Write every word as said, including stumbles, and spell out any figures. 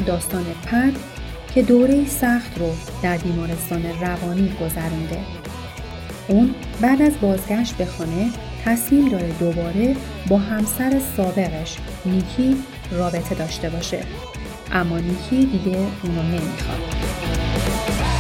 داستان پد که دوره سخت رو در بیمارستان روانی گذرونده. اون بعد از بازگشت به خانه تصمیم داره دوباره با همسر سابقش نیکی رابطه داشته باشه. اما نیکی دیگه اونو نمیخواد.